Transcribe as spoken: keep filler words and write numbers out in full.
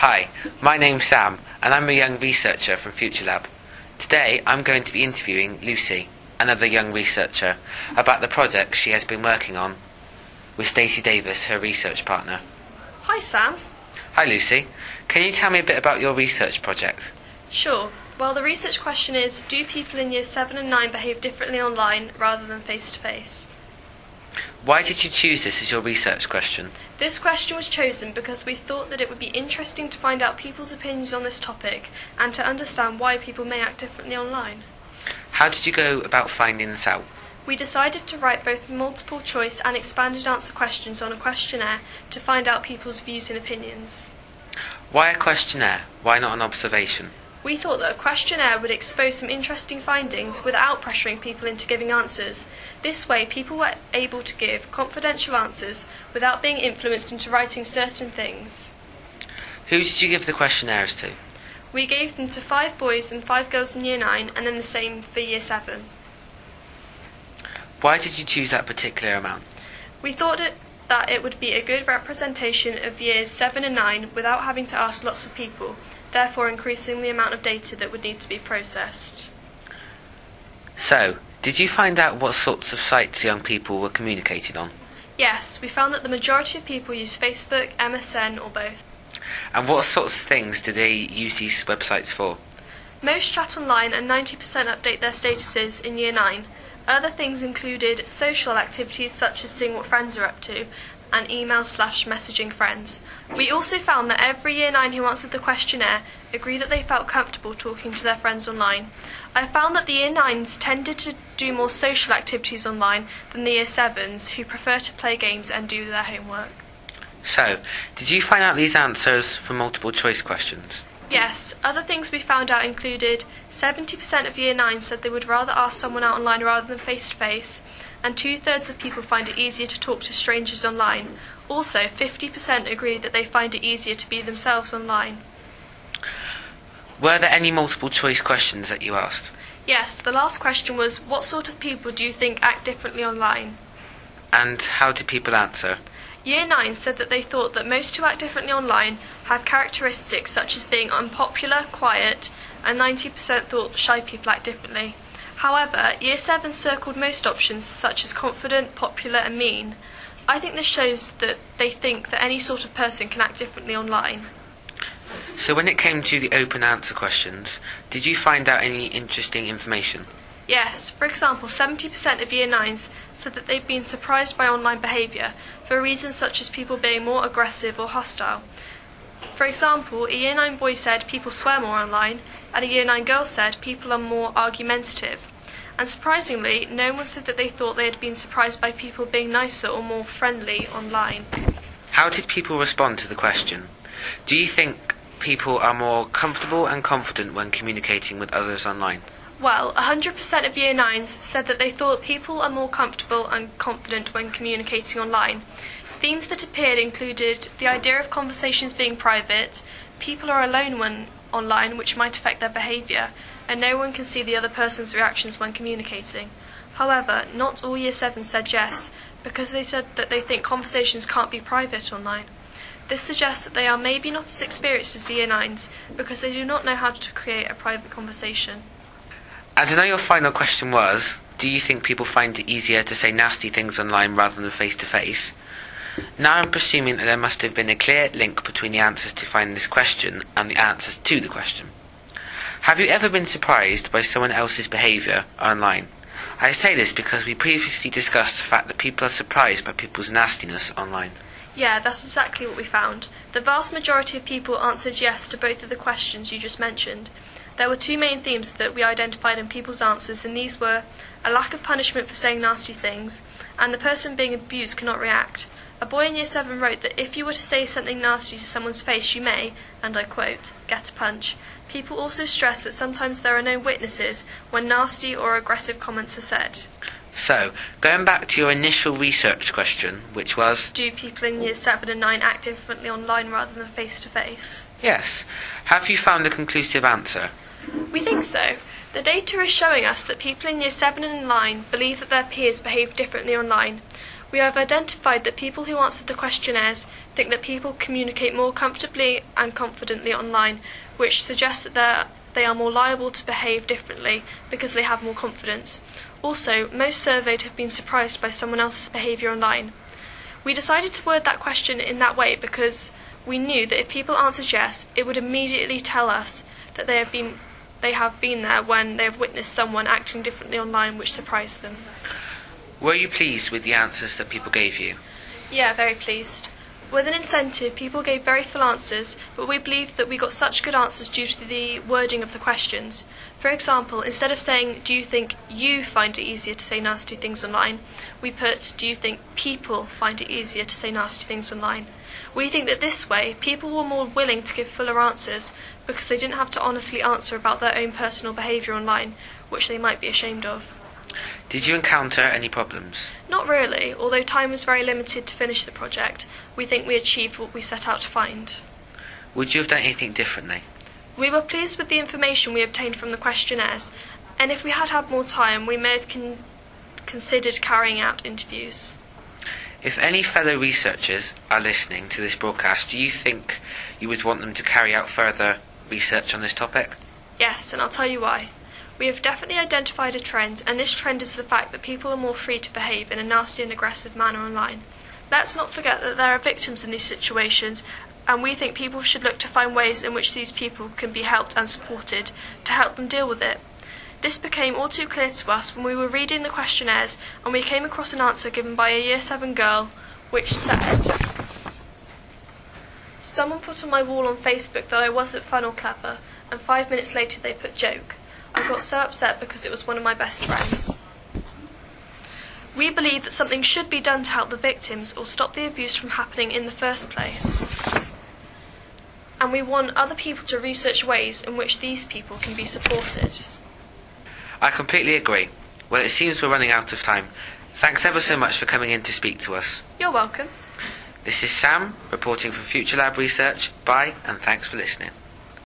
Hi, my name's Sam, and I'm a young researcher from FutureLab. Today, I'm going to be interviewing Lucy, another young researcher, about the project she has been working on with Stacey Davis, her research partner. Hi, Sam. Hi, Lucy. Can you tell me a bit about your research project? Sure. Well, the research question is, do people in years seven and nine behave differently online rather than face-to-face? Why did you choose this as your research question? This question was chosen because we thought that it would be interesting to find out people's opinions on this topic and to understand why people may act differently online. How did you go about finding this out? We decided to write both multiple choice and expanded answer questions on a questionnaire to find out people's views and opinions. Why a questionnaire? Why not an observation? We thought that a questionnaire would expose some interesting findings without pressuring people into giving answers. This way, people were able to give confidential answers without being influenced into writing certain things. Who did you give the questionnaires to? We gave them to five boys and five girls in year nine, and then the same for year seven. Why did you choose that particular amount? We thought it, that it would be a good representation of years seven and nine without having to ask lots of people, therefore increasing the amount of data that would need to be processed. So, did you find out what sorts of sites young people were communicating on? Yes, we found that the majority of people use Facebook, M S N, or both. And what sorts of things do they use these websites for? Most chat online and ninety percent update their statuses in year nine. Other things included social activities such as seeing what friends are up to, and email slash messaging friends. We also found that every year nine who answered the questionnaire agreed that they felt comfortable talking to their friends online. I found that the year nines tended to do more social activities online than the year sevens, who prefer to play games and do their homework. So, did you find out these answers from multiple choice questions? Yes, other things we found out included seventy percent of year nine said they would rather ask someone out online rather than face-to-face, and two-thirds of people find it easier to talk to strangers online. Also, fifty percent agreed that they find it easier to be themselves online. Were there any multiple choice questions that you asked? Yes, the last question was, what sort of people do you think act differently online? And how did people answer? Year nine said that they thought that most who act differently online have characteristics such as being unpopular, quiet, and ninety percent thought shy people act differently. However, Year seven circled most options such as confident, popular, and mean. I think this shows that they think that any sort of person can act differently online. So when it came to the open answer questions, did you find out any interesting information? Yes, for example, seventy percent of year nines said that they've been surprised by online behaviour for reasons such as people being more aggressive or hostile. For example, a year nine boy said people swear more online, and a year nine girl said people are more argumentative. And surprisingly, no one said that they thought they had been surprised by people being nicer or more friendly online. How did people respond to the question? Do you think people are more comfortable and confident when communicating with others online? Well, one hundred percent of year nines said that they thought people are more comfortable and confident when communicating online. Themes that appeared included the idea of conversations being private, people are alone when online, which might affect their behaviour, and no one can see the other person's reactions when communicating. However, not all year seven said yes, because they said that they think conversations can't be private online. This suggests that they are maybe not as experienced as the year nines, because they do not know how to create a private conversation. And I know your final question was, do you think people find it easier to say nasty things online rather than face-to-face? Now I'm presuming that there must have been a clear link between the answers to find this question and the answers to the question. Have you ever been surprised by someone else's behaviour online? I say this because we previously discussed the fact that people are surprised by people's nastiness online. Yeah, that's exactly what we found. The vast majority of people answered yes to both of the questions you just mentioned. There were two main themes that we identified in people's answers, and these were a lack of punishment for saying nasty things, and the person being abused cannot react. A boy in year seven wrote that if you were to say something nasty to someone's face, you may, and I quote, get a punch. People also stressed that sometimes there are no witnesses when nasty or aggressive comments are said. So, going back to your initial research question, which was, do people in year seven and nine act differently online rather than face-to-face? Yes. Have you found a conclusive answer? We think so. The data is showing us that people in year seven and nine believe that their peers behave differently online. We have identified that people who answered the questionnaires think that people communicate more comfortably and confidently online, which suggests that they are more liable to behave differently because they have more confidence. Also, most surveyed have been surprised by someone else's behaviour online. We decided to word that question in that way because we knew that if people answered yes, it would immediately tell us that they have been they have been there when they have witnessed someone acting differently online, which surprised them. Were you pleased with the answers that people gave you? Yeah, very pleased. With an incentive, people gave very full answers, but we believe that we got such good answers due to the wording of the questions. For example, instead of saying, do you think you find it easier to say nasty things online, we put, do you think people find it easier to say nasty things online? We think that this way, people were more willing to give fuller answers because they didn't have to honestly answer about their own personal behaviour online, which they might be ashamed of. Did you encounter any problems? Not really, although time was very limited to finish the project. We think we achieved what we set out to find. Would you have done anything differently? We were pleased with the information we obtained from the questionnaires, and if we had had more time, we may have con- considered carrying out interviews. If any fellow researchers are listening to this broadcast, do you think you would want them to carry out further research on this topic? Yes, and I'll tell you why. We have definitely identified a trend, and this trend is the fact that people are more free to behave in a nasty and aggressive manner online. Let's not forget that there are victims in these situations, and we think people should look to find ways in which these people can be helped and supported to help them deal with it. This became all too clear to us when we were reading the questionnaires and we came across an answer given by a Year seven girl which said, "Someone put on my wall on Facebook that I wasn't fun or clever, and five minutes later they put joke. I got so upset because it was one of my best friends." We believe that something should be done to help the victims or stop the abuse from happening in the first place. And we want other people to research ways in which these people can be supported. I completely agree. Well, it seems we're running out of time. Thanks ever so much for coming in to speak to us. You're welcome. This is Sam, reporting for Future Lab Research. Bye, and thanks for listening.